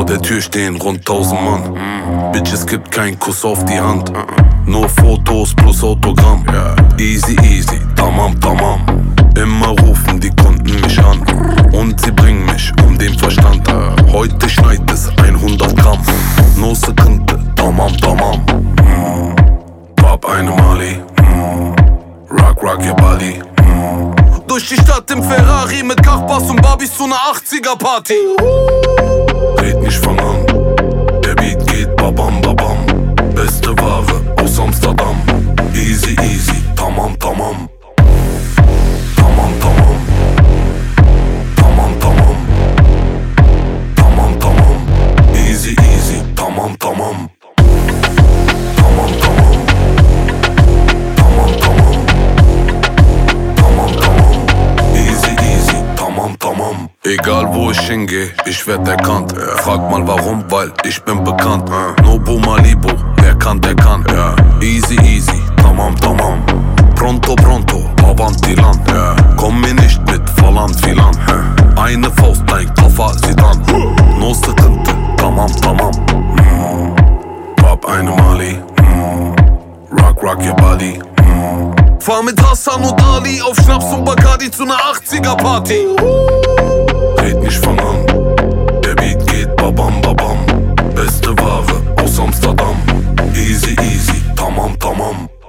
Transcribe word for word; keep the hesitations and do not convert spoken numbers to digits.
Vor der Tür stehen rund tausend Mann. Bitch, es gibt keinen Kuss auf die Hand. Nur Fotos plus Autogramm. Easy, easy, tamam, tamam. Immer rufen die Kunden mich an und sie bringen mich um den Verstand. Heute schneit es hundert Gramm. No Sekunde, tamam, tamam. Pop eine Mali. Rock, rock your body. Durch die Stadt im Ferrari mit Kachbass und Barbies zu ner achtziger Party. Red nicht von an, der Beat geht babam babam. Beste Ware aus Amsterdam. Easy easy, tamam tamam. Tamam tamam. Tamam tamam. Tamam tamam. Easy easy, tamam tamam. Tamam tamam. Tamam tamam. Tamam tamam. Easy easy, tamam tamam. Egal wo ich hingehe, ich werd erkannt. Frag mal warum, weil ich bin bekannt. Nobu Malibu, wer kann, der kann. Easy easy, tamam tamam. Pronto pronto, avanti land. Komm mir nicht mit Verland Filan. Eine Faust, dein Koffer sieht an. No Sekunde, tamam tamam. Pop eine Mali. Rock rock your body. Fahr mit Hassan und Ali auf Schnaps und Bacardi zu ner achtziger Party. Red nicht von an, der Beat geht babam babam. Beste Ware aus Amsterdam. Easy easy, tamam tamam.